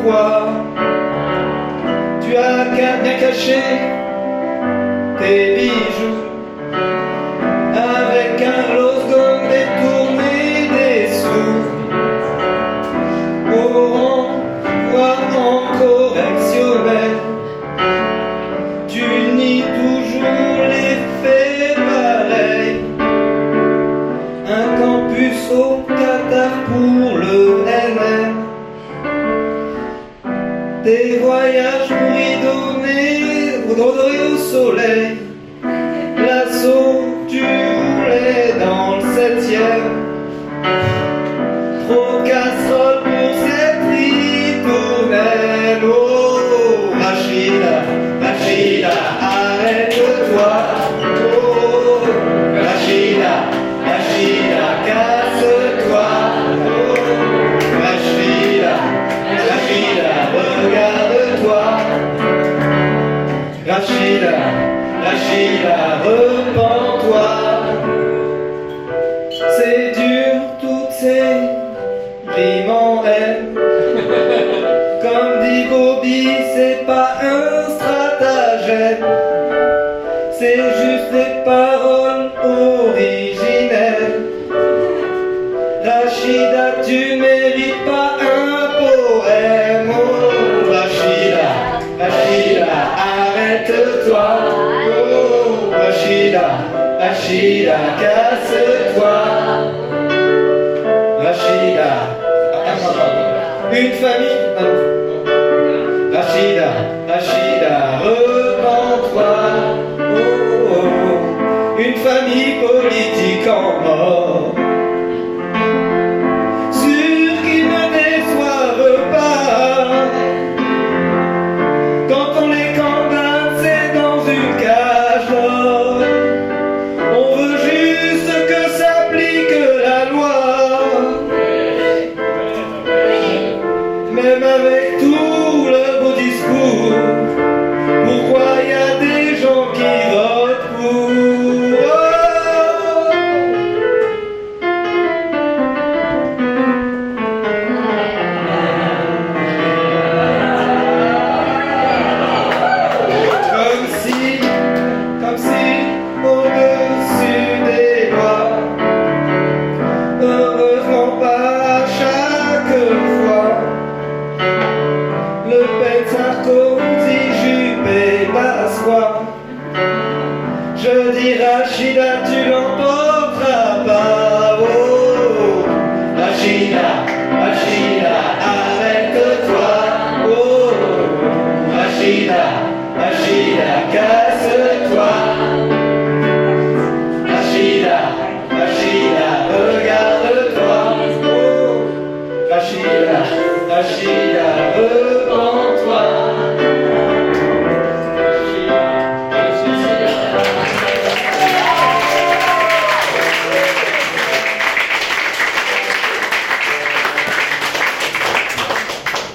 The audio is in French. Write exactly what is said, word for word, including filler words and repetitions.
pourquoi tu as bien caché tes bijoux avec un lose-gomme détourné des sous au renvoi en correctionnel. Tu nies toujours les faits pareils. Un campus au Qatar pour le M M. Des voyages bouillonnés, redorés au soleil. L'assaut du boulet dans le septième. Trop de casseroles pour cette ritournelle. Oh, Rachida, Rachida, arrête-toi. Oh, Rachida, Rachida, casse-toi. Oh, Rachida, Rachida, regarde-toi. Rachida, Rachida, repens-toi. C'est dur toutes ces rimes en haine. Comme dit Bobby, c'est pas un stratagème, c'est juste des paroles originelles. Rachida, tu mérites pas un poème. Oh, Rachida, Rachida, arrête-toi. Oh, Rachida, Rachida, casse-toi. Rachida, une famille